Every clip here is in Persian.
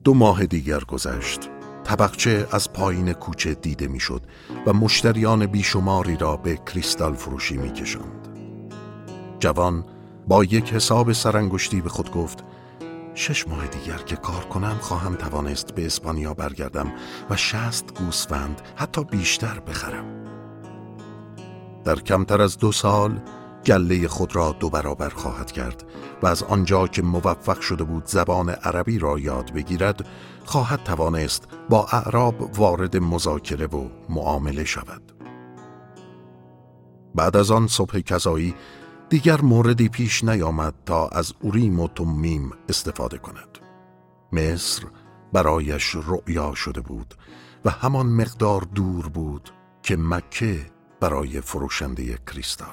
2 ماه دیگر گذشت. طبقچه از پایین کوچه دیده میشد و مشتریان بیشماری را به کریستال فروشی میکشند. جوان با یک حساب سرانگشتی به خود گفت 6 ماه دیگر که کار کنم خواهم توانست به اسپانیا برگردم و 60 گوسفند حتی بیشتر بخرم. در کمتر از 2 سال گله خود را 2 برابر خواهد کرد و از آنجا که موفق شده بود زبان عربی را یاد بگیرد خواهد توانست با اعراب وارد مذاکره و معامله شود. بعد از آن صبح کذایی دیگر موردی پیش نیامد تا از اوریم و تومیم استفاده کند. مصر برایش رؤیا شده بود و همان مقدار دور بود که مکه برای فروشنده کریستال.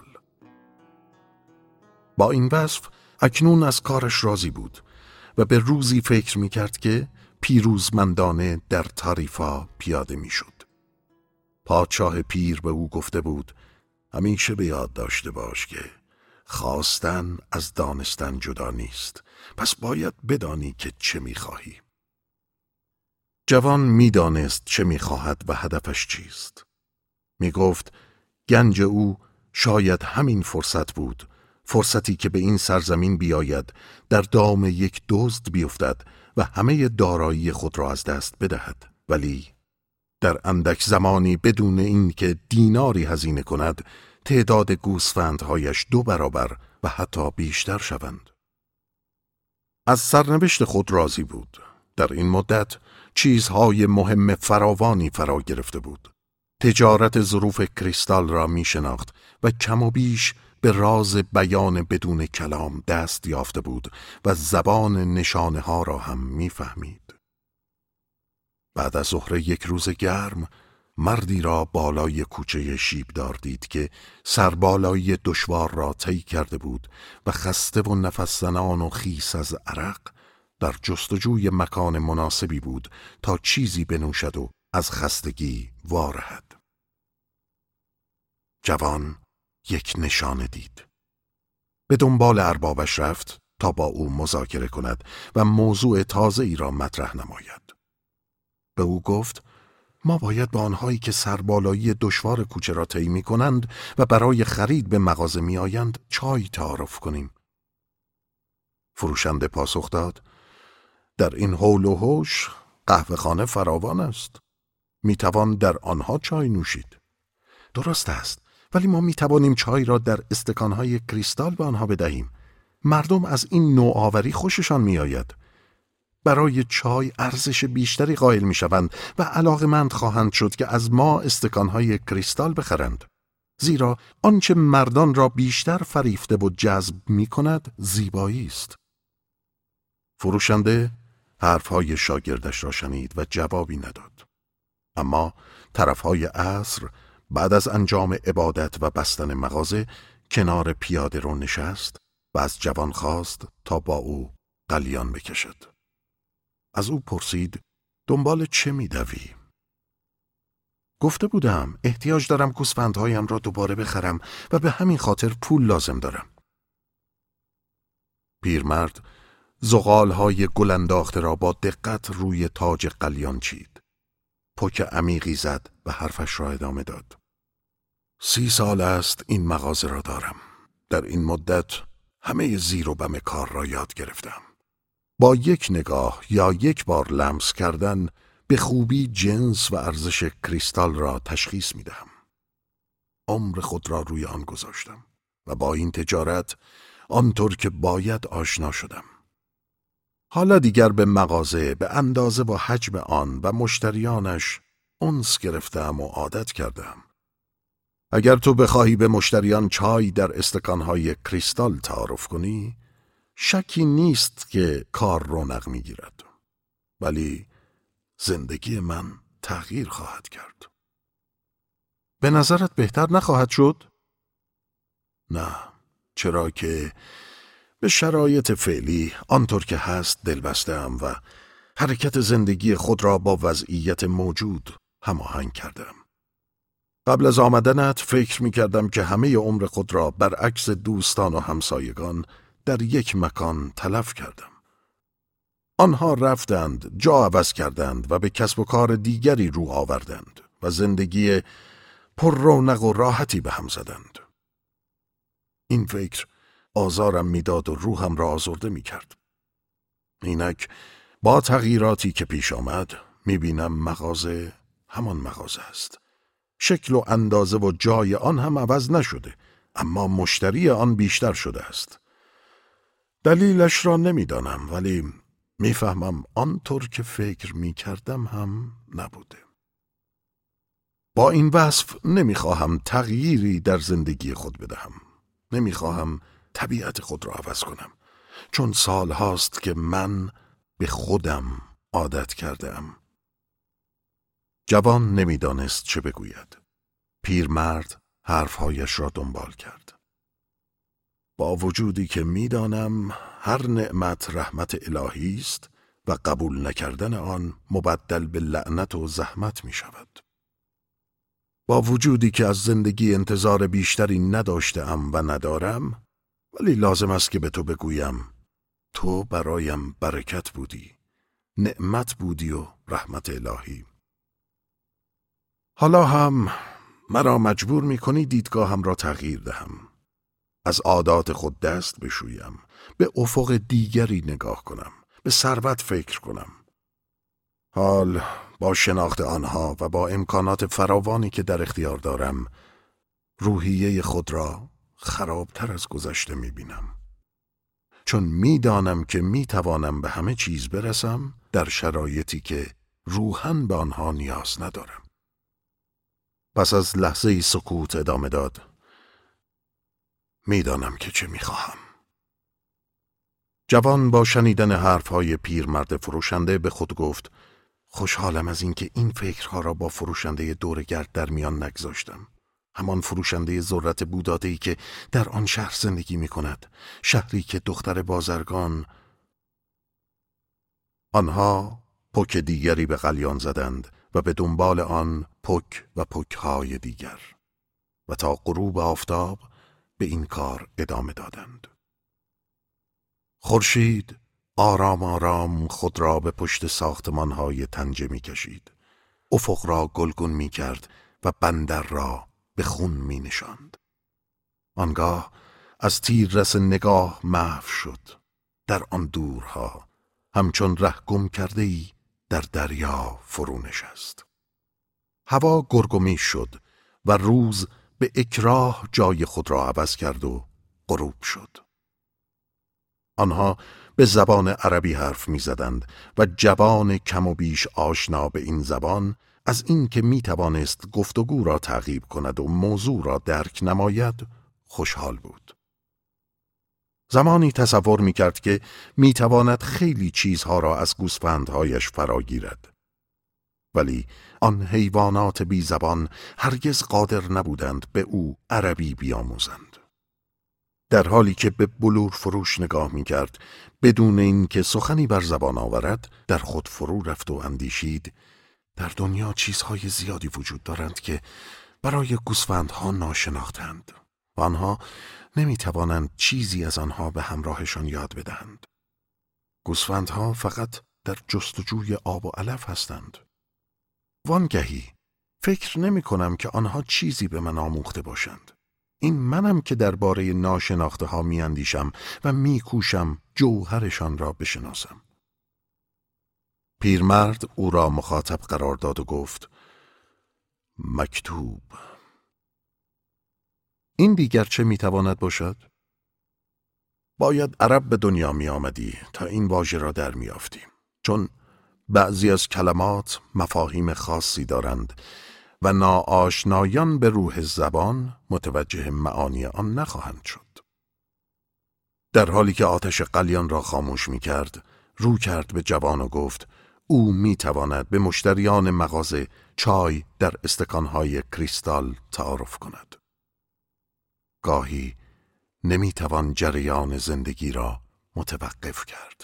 با این وصف اکنون از کارش راضی بود و به روزی فکر می‌کرد که پیروزمندانه در تاریفا پیاده می‌شد. پادشاه پیر به او گفته بود همیشه به یاد داشته باش که خواستن از دانستن جدا نیست، پس باید بدانی که چه می‌خواهی. جوان می‌دانست چه می‌خواهد و هدفش چیست. می‌گفت گنج او شاید همین فرصت بود، فرصتی که به این سرزمین بیاید، در دام یک دزد بیفتد و همه دارایی خود را از دست بدهد، ولی در اندک زمانی بدون این که دیناری هزینه کند تعداد گوسفندهایش 2 برابر و حتی بیشتر شوند. از سرنوشت خود راضی بود. در این مدت چیزهای مهم فراوانی فرا گرفته بود. تجارت ظروف کریستال را می شناخت و کم و بیش به راز بیان بدون کلام دست یافته بود و زبان نشانه ها را هم می فهمید. بعد از ظهر یک روز گرم مردی را بالای کوچه شیبدار دید که سربالایی دشوار را طی کرده بود و خسته و نفس زنان و خیس از عرق در جستجوی مکان مناسبی بود تا چیزی بنوشد و از خستگی وارهد. جوان یک نشانه دید. به دنبال اربابش رفت تا با او مذاکره کند و موضوع تازه‌ای را مطرح نماید. به او گفت ما باید با آنهایی که سربالایی دشوار کوچه را طی می‌کنند و برای خرید به مغازه می‌آیند چای تعارف کنیم. فروشنده پاسخ داد در این حول و حوش قهوه‌خانه فراوان است. می‌توان در آنها چای نوشید. درست است، ولی ما می‌توانیم چای را در استکان‌های کریستال به آنها بدهیم. مردم از این نوآوری خوششان می‌آید. برای چای ارزش بیشتری قائل می‌شوند و علاقه‌مند خواهند شد که از ما استکان‌های کریستال بخرند. زیرا آنچه مردان را بیشتر فریفته و جذب می‌کند زیبایی است. فروشنده حرف‌های شاگردش را شنید و جوابی نداد. اما طرف‌های عصر بعد از انجام عبادت و بستن مغازه کنار پیاده رو نشست و از جوان خواست تا با او قلیان بکشد. از او پرسید دنبال چه می‌دوی؟ گفته بودم احتیاج دارم گوسفندهایم را دوباره بخرم و به همین خاطر پول لازم دارم. پیرمرد زغال‌های گل انداخته را با دقت روی تاج قلیان چید. پک عمیقی زد و حرفش را ادامه داد. 30 سال است این مغازه را دارم. در این مدت همه زیر و بم کار را یاد گرفتم. با یک نگاه یا یک بار لمس کردن به خوبی جنس و ارزش کریستال را تشخیص می دهم. عمر خود را روی آن گذاشتم و با این تجارت آنطور که باید آشنا شدم. حالا دیگر به مغازه به اندازه و حجم آن و مشتریانش انس گرفتم و عادت کردم. اگر تو بخواهی به مشتریان چای در استکانهای کریستال تعارف کنی، شکی نیست که کار رونق می‌گیرد. ولی زندگی من تغییر خواهد کرد. به نظرت بهتر نخواهد شد؟ نه، چرا که به شرایط فعلی آنطور که هست دلبسته‌ام و حرکت زندگی خود را با وضعیت موجود هماهنگ کردم. قبل از آمدنت فکر می کردم که همه عمر خود را برعکس دوستان و همسایگان در یک مکان تلف کردم. آنها رفتند، جا عوض کردند و به کسب و کار دیگری رو آوردند و زندگی پر رونق و راحتی به هم زدند. این فکر آزارم میداد و روحم را آزرده میکرد. اینک با تغییراتی که پیش آمد میبینم مغازه همان مغازه است. شکل و اندازه و جای آن هم عوض نشده، اما مشتری آن بیشتر شده است. دلیلش را نمیدانم، ولی میفهمم آنطور که فکر میکردم هم نبوده. با این وصف نمیخواهم تغییری در زندگی خود بدهم. نمیخواهم طبیعت خود را عوض کنم، چون سال هاست که من به خودم عادت کردم. جوان نمیدانست چه بگوید. پیرمرد حرفهایش را دنبال کرد. با وجودی که میدانم هر نعمت رحمت الهی است و قبول نکردن آن مبدل به لعنت و زحمت می شود. با وجودی که از زندگی انتظار بیشتری نداشتم و ندارم، ولی لازم است که به تو بگویم تو برایم برکت بودی، نعمت بودی و رحمت الهی. حالا هم مرا مجبور می کنی دیدگاهم را تغییر دهم. از عادات خود دست بشویم، به افق دیگری نگاه کنم، به ثروت فکر کنم. حال با شناخت آنها و با امکانات فراوانی که در اختیار دارم، روحیه خود را خرابتر از گذشته می بینم. چون می دانم که می توانم به همه چیز برسم در شرایطی که روحاً به آنها نیاز ندارم. پس از لحظه سکوت ادامه داد. می دانم که چه می خواهم. جوان با شنیدن حرفهای پیرمرد فروشنده به خود گفت خوشحالم از اینکه این فکرها را با فروشنده دورگرد در میان نگذاشتم. همان فروشنده ذرت بوداده‌ای که در آن شهر زندگی می کند. شهری که دختر بازرگان. آنها پک دیگری به قلیان زدند و به دنبال آن پک و پک‌های دیگر و تا غروب آفتاب به این کار ادامه دادند. خورشید آرام آرام خود را به پشت ساختمان‌های طنجه می‌کشید. افق را گلگون می‌کرد و بندر را به خون می‌نشاند. آنگاه از تیررس نگاه محو شد. در آن دورها همچون ره گم کرده‌ای در دریا فرو نشست. هوا گرگومیش شد و روز به اکراه جای خود را عوض کرد و غروب شد. آنها به زبان عربی حرف می زدند و جوان کم و بیش آشنا به این زبان از این که می توانست گفتگو را تعقیب کند و موضوع را درک نماید خوشحال بود. زمانی تصور می کرد که می تواند خیلی چیزها را از گوسفندهایش فراگیرد. ولی آن حیوانات بی زبان هرگز قادر نبودند به او عربی بیاموزند. در حالی که به بلور فروش نگاه می کرد، بدون این که سخنی بر زبان آورد، در خود فرو رفت و اندیشید در دنیا چیزهای زیادی وجود دارند که برای گوسفندها ناشناختند و آنها نمی توانند چیزی از آنها به همراهشان یاد بدهند. گوسفندها فقط در جستجوی آب و علف هستند. وانگهی فکر نمی کنم که آنها چیزی به من آموخته باشند. این منم که درباره ناشناخته ها می اندیشم و می کوشم جوهرشان را بشناسم. پیرمرد او را مخاطب قرار داد و گفت مکتوب. این دیگر چه می تواند باشد؟ باید عرب به دنیا می آمدی تا این واژه را در می آفتی. چون بعضی از کلمات مفاهیم خاصی دارند و ناآشنایان به روح زبان متوجه معانی آن نخواهند شد. در حالی که آتش قلیان را خاموش می کرد، رو کرد به جوان و گفت او می تواند به مشتریان مغازه چای در استکانهای کریستال تعارف کند. گاهی نمی توان جریان زندگی را متوقف کرد.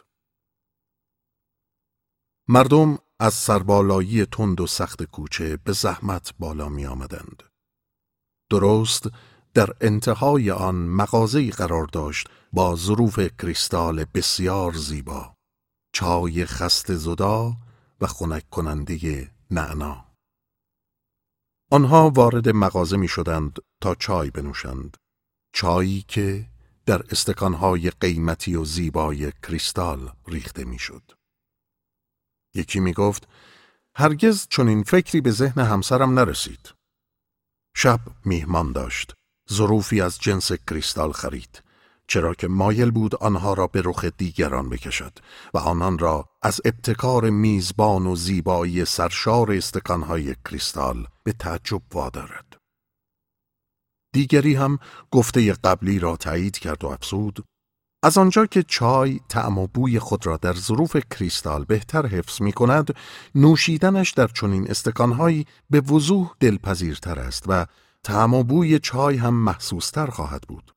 مردم از سربالایی تند و سخت کوچه به زحمت بالا می آمدند. درست در انتهای آن مغازه‌ای قرار داشت با ظروف کریستال بسیار زیبا. چای خست زدا و خنک کننده نعنا. آنها وارد مغازه می شدند تا چای بنوشند. چایی که در استکانهای قیمتی و زیبای کریستال ریخته می شد. یکی می گفت هرگز چنین فکری به ذهن همسرم نرسید. شب میهمان داشت. ظروفی از جنس کریستال خرید، چرا که مایل بود آنها را به رخ دیگران بکشد و آنان را از ابتکار میزبان و زیبایی سرشار استکانهای کریستال به تعجب وادارد. دیگری هم گفته قبلی را تایید کرد و افزود از آنجا که چای طعم و بوی خود را در ظروف کریستال بهتر حفظ می کند، نوشیدنش در چنین استکانهایی به وضوح دلپذیرتر است و طعم و بوی چای هم محسوستر خواهد بود.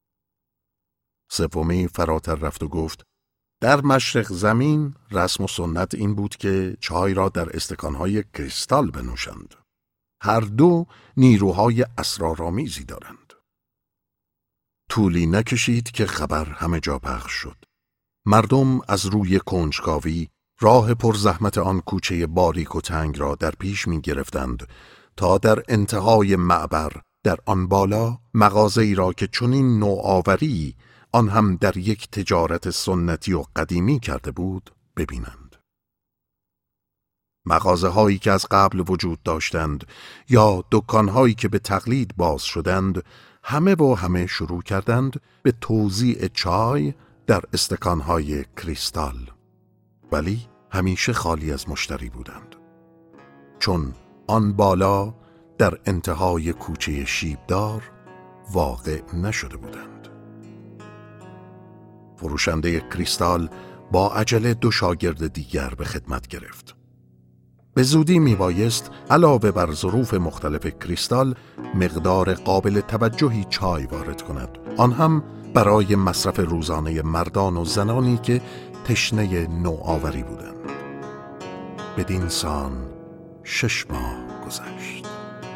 سومی فراتر رفت و گفت در مشرق زمین رسم و سنت این بود که چای را در استکانهای کریستال بنوشند. هر دو نیروهای اسرارآمیزی دارند. طولی نکشید که خبر همه جا پخش شد. مردم از روی کنجکاوی راه پرزحمت آن کوچه باریک و تنگ را در پیش می گرفتند تا در انتهای معبر در آن بالا مغازه‌ای را که چنین نوآوری آن هم در یک تجارت سنتی و قدیمی کرده بود ببینند. مغازه هایی که از قبل وجود داشتند یا دکان هایی که به تقلید باز شدند همه شروع کردند به توزیع چای در استکان های کریستال، ولی همیشه خالی از مشتری بودند، چون آن بالا در انتهای کوچه شیبدار واقع نشده بودند. فروشنده کریستال با عجله 2 شاگرد دیگر به خدمت گرفت. به زودی میبایست علاوه بر ظروف مختلف کریستال مقدار قابل توجهی چای وارد کند، آن هم برای مصرف روزانه مردان و زنانی که تشنه نوآوری بودند. بدین سان 6 ماه گذشت.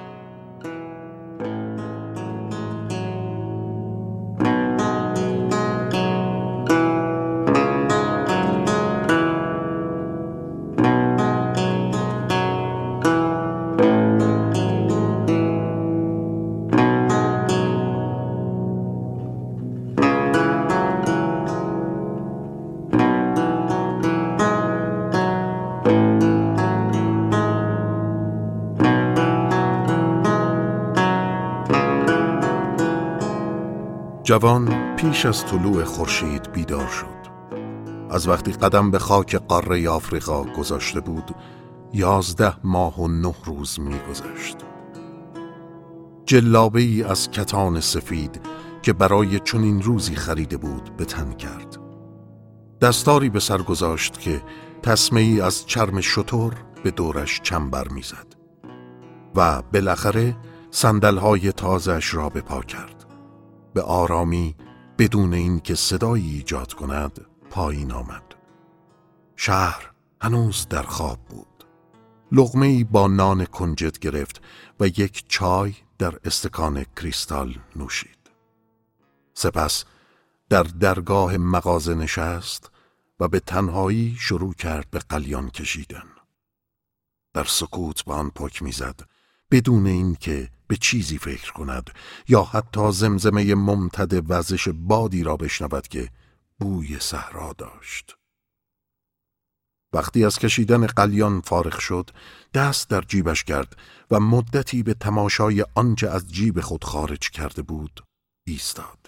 جوان پیش از طلوع خورشید بیدار شد. از وقتی قدم به خاک قاره آفریقا گذاشته بود 11 ماه و 9 روز می‌گذشت. جلابه‌ای از کتان سفید که برای چنین روزی خریده بود به تن کرد. دستاری به سر گذاشت که تسمه‌ای از چرم شتر به دورش چنبر می‌زد و بالاخره صندل‌های تازه‌اش را به پا کرد. به آرامی بدون این که صدایی ایجاد کند پایین آمد. شهر هنوز در خواب بود. لقمه‌ای با نان کنجد گرفت و یک چای در استکان کریستال نوشید. سپس در درگاه مغازه نشست و به تنهایی شروع کرد به قلیان کشیدن. در سکوت به آن پک می‌زد بدون این که به چیزی فکر کند یا حتی زمزمه ممتد وزش بادی را بشنود که بوی صحرا داشت. وقتی از کشیدن قلیان فارغ شد دست در جیبش کرد و مدتی به تماشای آنچه از جیب خود خارج کرده بود ایستاد.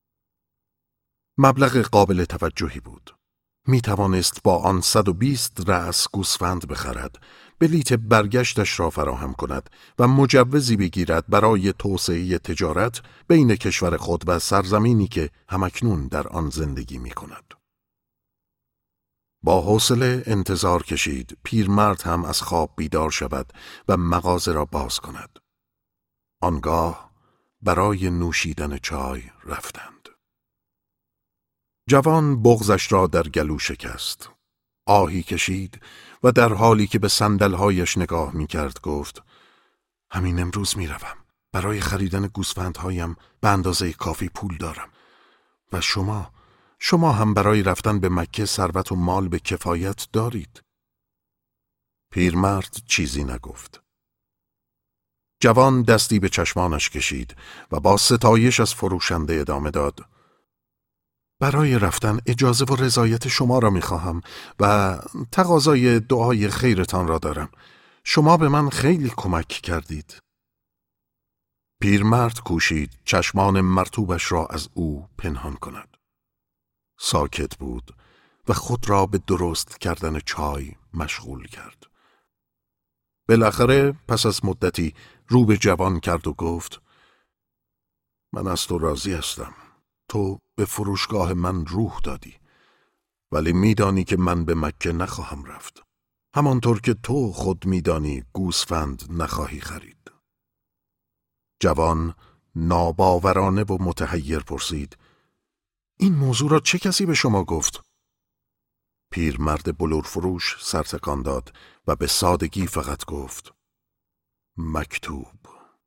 مبلغ قابل توجهی بود. می توانست با آن 120 رأس گوسفند بخرد، بلیت برگشتش را فراهم کند و مجوزی بگیرد برای توسعه تجارت بین کشور خود و سرزمینی که همکنون در آن زندگی می کند. با حوصله انتظار کشید پیرمرد هم از خواب بیدار شود و مغازه را باز کند. آنگاه برای نوشیدن چای رفتند. جوان بغزش را در گلو شکست. آهی کشید و در حالی که به صندل‌هایش نگاه می‌کرد گفت: همین امروز می‌روم. برای خریدن گوسفندهایم به اندازه کافی پول دارم و شما هم برای رفتن به مکه ثروت و مال به کفایت دارید. پیرمرد چیزی نگفت. جوان دستی به چشمانش کشید و با ستایش از فروشنده ادامه داد: برای رفتن اجازه و رضایت شما را می‌خواهم و تقاضای دعای خیرتان را دارم. شما به من خیلی کمک کردید. پیرمرد کوشید چشمان مرطوبش را از او پنهان کند. ساکت بود و خود را به درست کردن چای مشغول کرد. بالاخره پس از مدتی رو به جوان کرد و گفت: من از تو راضی هستم. تو به فروشگاه من روح دادی، ولی میدانی که من به مکه نخواهم رفت. همانطور که تو خود میدانی گوسفند نخواهی خرید. جوان ناباورانه و متحیر پرسید: این موضوع را چه کسی به شما گفت؟ پیرمرد بلور فروش سر تکان داد و به سادگی فقط گفت: مکتوب.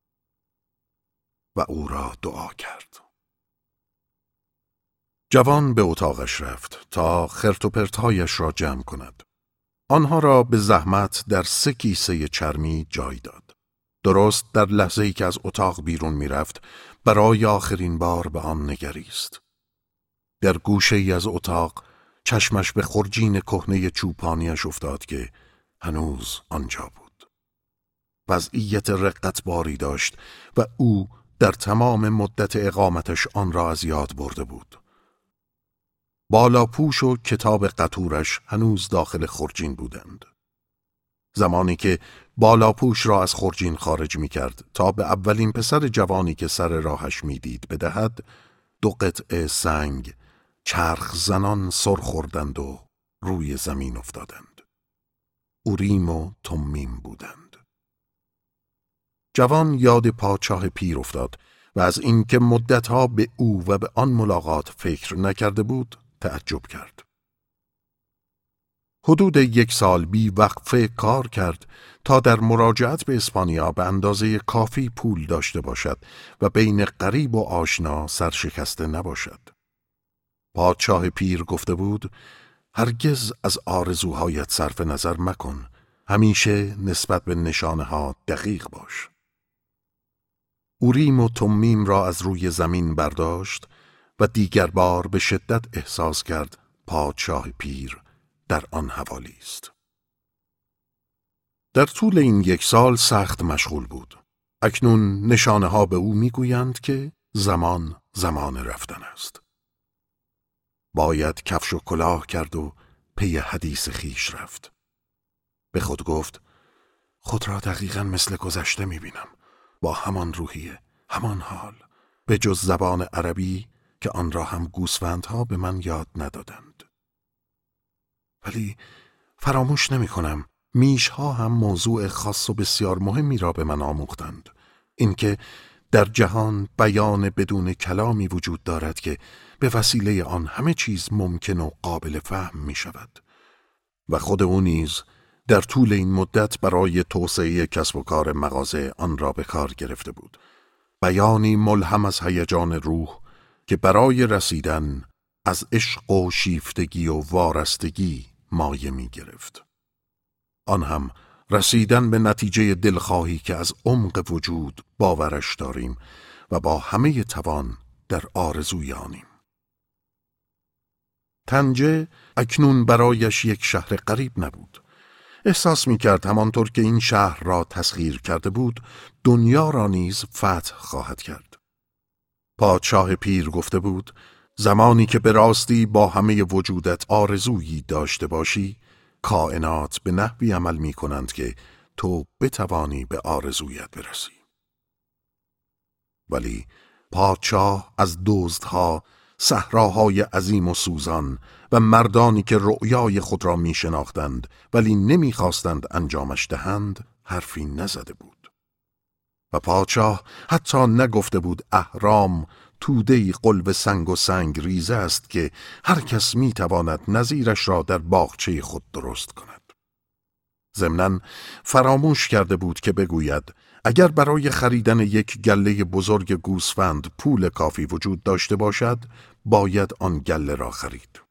و او را دعا کرد. جوان به اتاقش رفت تا خرت و پرتهایش را جمع کند. آنها را به زحمت در 3 کیسه چرمی جای داد. درست در لحظه‌ای که از اتاق بیرون می رفت برای آخرین بار به آن نگریست. در گوشه‌ای از اتاق چشمش به خرجین کهنه چوپانیش افتاد که هنوز آنجا بود. وضعیت رقتباری داشت و او در تمام مدت اقامتش آن را از یاد برده بود. بالاپوش و کتاب قطورش هنوز داخل خرجین بودند. زمانی که بالاپوش را از خرجین خارج می کرد تا به اولین پسر جوانی که سر راهش می دید بدهد، 2 قطعه سنگ چرخ زنان سر خوردند و روی زمین افتادند. اوریم و تومیم بودند. جوان یاد پادشاه پیر افتاد و از اینکه مدتها به او و به آن ملاقات فکر نکرده بود تعجب کرد. حدود 1 سال بی وقفه کار کرد تا در مراجعت به اسپانیا به اندازه کافی پول داشته باشد و بین غریب و آشنا سرشکسته نباشد. پادشاه پیر گفته بود: هرگز از آرزوهایت صرف نظر مکن. همیشه نسبت به نشانه ها دقیق باش. اوریم و تومیم را از روی زمین برداشت و دیگر بار به شدت احساس کرد پادشاه پیر در آن حوالی است. در طول این 1 سال سخت مشغول بود. اکنون نشانه ها به او میگویند که زمان رفتن است. باید کفش و کلاه کرد و پی حدیث خیش رفت. به خود گفت: خود را دقیقاً مثل گذشته میبینم، با همان روحیه، همان حال، به جز زبان عربی که آن را هم گوسفندها به من یاد ندادند. ولی فراموش نمی کنم میشها هم موضوع خاص و بسیار مهمی را به من آموختند. اینکه در جهان بیان بدون کلامی وجود دارد که به وسیله آن همه چیز ممکن و قابل فهم می شود. و خود او نیز در طول این مدت برای توسعه کسب و کار مغازه آن را به کار گرفته بود. بیانی ملهم از هیجان روح که برای رسیدن از عشق و شیفتگی و وارستگی مایه می گرفت. آن هم رسیدن به نتیجه دلخواهی که از عمق وجود باورش داریم و با همه توان در آرزوی آنیم. طنجه اکنون برایش یک شهر غریب نبود. احساس می کرد همانطور که این شهر را تسخیر کرده بود، دنیا را نیز فتح خواهد کرد. پادشاه پیر گفته بود: زمانی که به راستی با همه وجودت آرزویی داشته باشی، کائنات به نحوی عمل می کنند که تو بتوانی به آرزویت برسی. ولی پادشاه از دزدها، صحراهای عظیم و سوزان و مردانی که رؤیای خود را می شناختند ولی نمی خواستند انجامش دهند حرفی نزده بود. و پادشاه حتی نگفته بود اهرام توده‌ای قلب سنگ و سنگ ریزه است که هر کس می تواند نظیرش را در باغچه خود درست کند. ضمناً فراموش کرده بود که بگوید اگر برای خریدن یک گله بزرگ گوسفند پول کافی وجود داشته باشد، باید آن گله را خرید.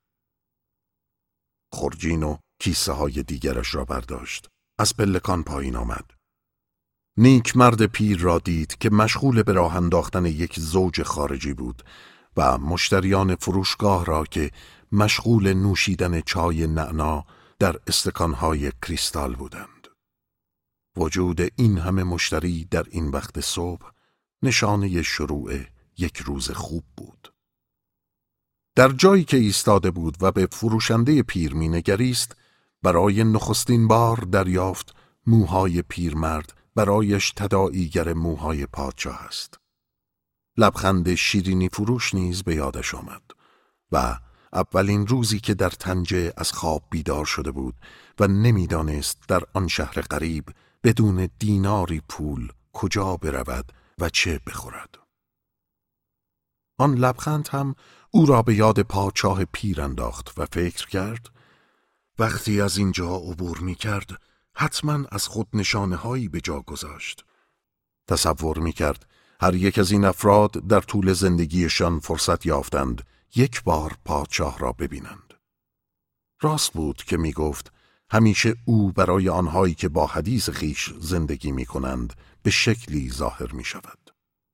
خورجین و کیسه های دیگرش را برداشت. از پلکان پایین آمد. نیک مرد پیر را دید که مشغول به راه انداختن یک زوج خارجی بود و مشتریان فروشگاه را که مشغول نوشیدن چای نعنا در استکانهای کریستال بودند. وجود این همه مشتری در این وقت صبح نشانه شروع یک روز خوب بود. در جایی که ایستاده بود و به فروشنده پیر مینگریست، برای نخستین بار دریافت موهای پیرمرد برایش تداعیگر موهای پادشاه است. لبخند شیرینی فروش نیز به یادش آمد و اولین روزی که در طنجه از خواب بیدار شده بود و نمیدانست در آن شهر غریب بدون دیناری پول کجا برود و چه بخورد. آن لبخند هم او را به یاد پادشاه پیر انداخت و فکر کرد وقتی از اینجا عبور می کرد حتما از خود نشانه هایی به جا گذاشت. تصور می کرد هر یک از این افراد در طول زندگیشان فرصت یافتند یک بار پادشاه را ببینند. راست بود که می گفت همیشه او برای آنهایی که با حدیث خیش زندگی می کنند به شکلی ظاهر می شود.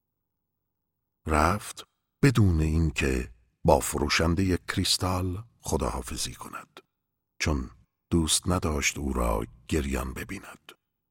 رفت بدون اینکه با فروشنده کریستال خداحافظی کند، چون دوست نداشت او را گریان ببیند.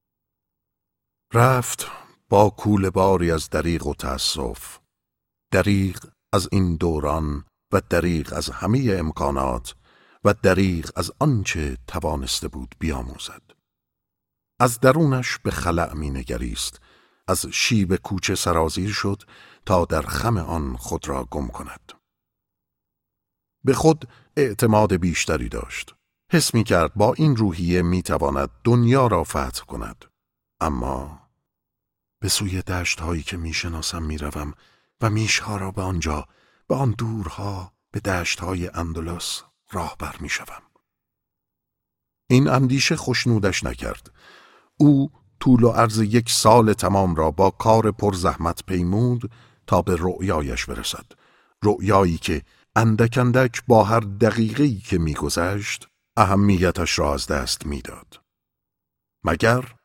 رفت با کوله باری از دریغ و تأسف، دریغ از این دوران و دریغ از همه امکانات و دریغ از آنچه توانسته بود بیاموزد. از درونش به خلأ می نگریست، از شیب کوچه سرازیر شد تا در خم آن خود را گم کند. به خود اعتماد بیشتری داشت. حس می کرد با این روحیه می تواند دنیا را فتح کند. اما به سوی دشت هایی که می شناسم می روم و میشها را به آنجا، به آن دورها، به دشت های اندلس راهبر می شوم. این اندیشه خوشنودش نکرد. او طول و عرض 1 سال تمام را با کار پرزحمت پیمود تا به رؤیایش برسد. رؤیایی که اندک اندک با هر دقیقه‌ای که می‌گذشت اهمیتش را از دست می‌داد. مگر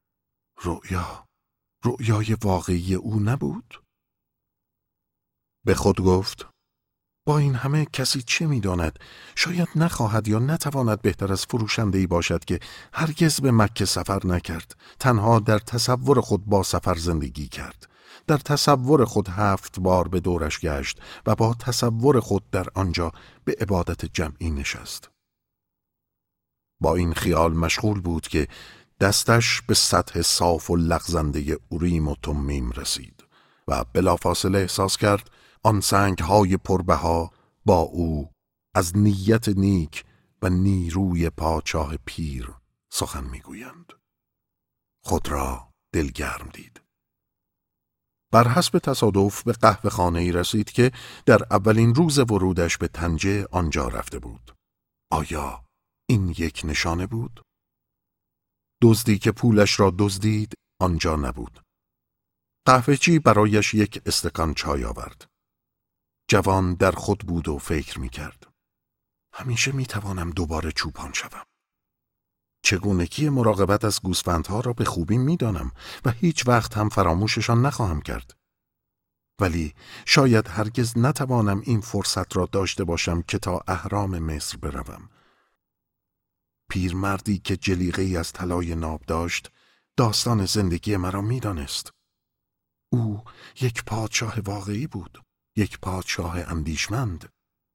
رؤیای واقعی او نبود؟ به خود گفت با این همه کسی چه می‌داند؟ شاید نخواهد یا نتواند بهتر از فروشنده‌ای باشد که هرگز به مکه سفر نکرد، تنها در تصور خود با سفر زندگی کرد، در تصور خود 7 بار به دورش گشت و با تصور خود در آنجا به عبادت جمعی نشست. با این خیال مشغول بود که دستش به سطح صاف و لغزنده اوریم و تمیم رسید و بلافاصله احساس کرد آن سنگ‌های پربها با او از نیت نیک و نیروی پادشاه پیر سخن می‌گویند. خود را دلگرم دید. بر حسب تصادف به قهوه‌خانه‌ای رسید که در اولین روز ورودش به طنجه آنجا رفته بود. آیا این یک نشانه بود؟ دزدی که پولش را دزدید آنجا نبود. قهوه‌چی برایش 1 استکان چای آورد. جوان در خود بود و فکر می‌کرد. همیشه می‌توانم دوباره چوپان شوم. چگونگی مراقبت از گوسفندها را به خوبی می‌دانم و هیچ وقت هم فراموششان نخواهم کرد. ولی شاید هرگز نتوانم این فرصت را داشته باشم که تا اهرام مصر بروم. پیرمردی که جلیقه‌ای از طلای ناب داشت داستان زندگی مرا می‌دانست. او یک پادشاه واقعی بود، یک پادشاه اندیشمند.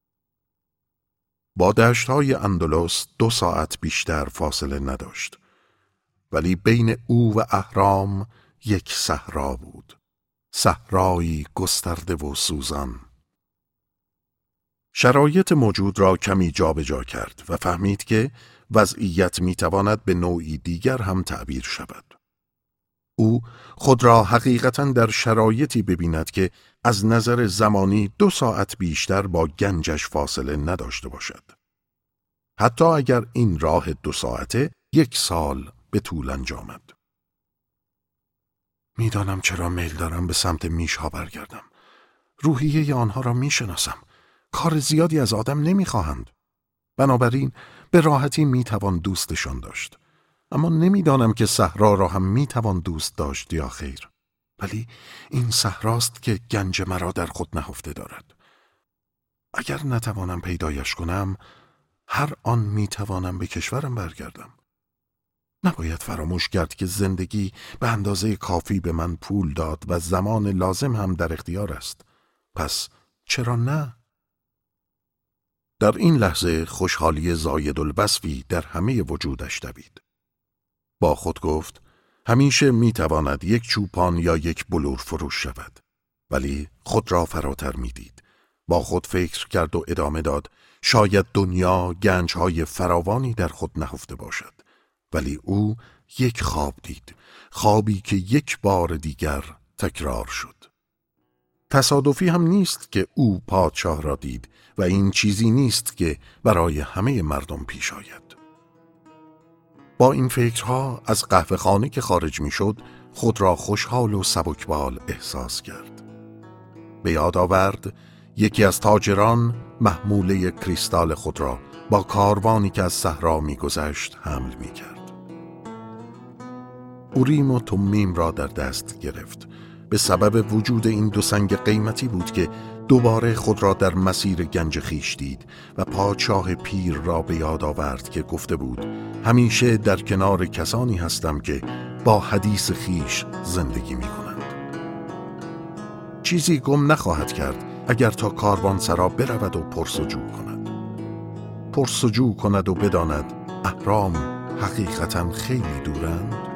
با دشت‌های اندلس 2 ساعت بیشتر فاصله نداشت، ولی بین او و اهرام یک صحرا بود، صحرایی گسترده و سوزان. شرایط موجود را کمی جابجا کرد و فهمید که وضعیت میتواند به نوعی دیگر هم تعبیر شود. او خود را حقیقتاً در شرایطی ببیند که از نظر زمانی 2 ساعت بیشتر با گنجش فاصله نداشته باشد. حتی اگر این راه 2 ساعته 1 سال به طول انجامد. میدانم چرا میل دارم به سمت میشها برگردم. روحیه آنها را میشناسم. کار زیادی از آدم نمیخواهند. بنابراین به راحتی میتوان دوستشان داشت. اما نمیدانم که صحرا را هم میتوان دوست داشت یا خیر. ولی این صحراست که گنج مرا در خود نهفته دارد. اگر نتوانم پیدایش کنم، هر آن میتوانم به کشورم برگردم. نباید فراموش کرد که زندگی به اندازه کافی به من پول داد و زمان لازم هم در اختیار است. پس چرا نه؟ در این لحظه خوشحالی زاید الوصفی در همه وجودش دوید. با خود گفت همیشه میتواند یک چوپان یا یک بلور فروش شود. ولی خود را فراتر میدید. با خود فکر کرد و ادامه داد شاید دنیا گنجهای فراوانی در خود نهفته باشد. ولی او یک خواب دید. خوابی که یک بار دیگر تکرار شد. تصادفی هم نیست که او پادشاه را دید و این چیزی نیست که برای همه مردم پیش آید. با این فکرها از قهوه خانه که خارج می شد خود را خوشحال و سبکبال احساس کرد. به یاد آورد یکی از تاجران محموله کریستال خود را با کاروانی که از صحرا می گذشت حمل می کرد. اوریم و تومیم را در دست گرفت. به سبب وجود این 2 سنگ قیمتی بود که دوباره خود را در مسیر گنج خویش دید و پادشاه پیر را به یاد آورد که گفته بود همیشه در کنار کسانی هستم که با حدیث خویش زندگی می کنند. چیزی گم نخواهد کرد اگر تا کاروانسرا برود و پرسجو کند. پرسجو کند و بداند اهرام حقیقتا خیلی دورند.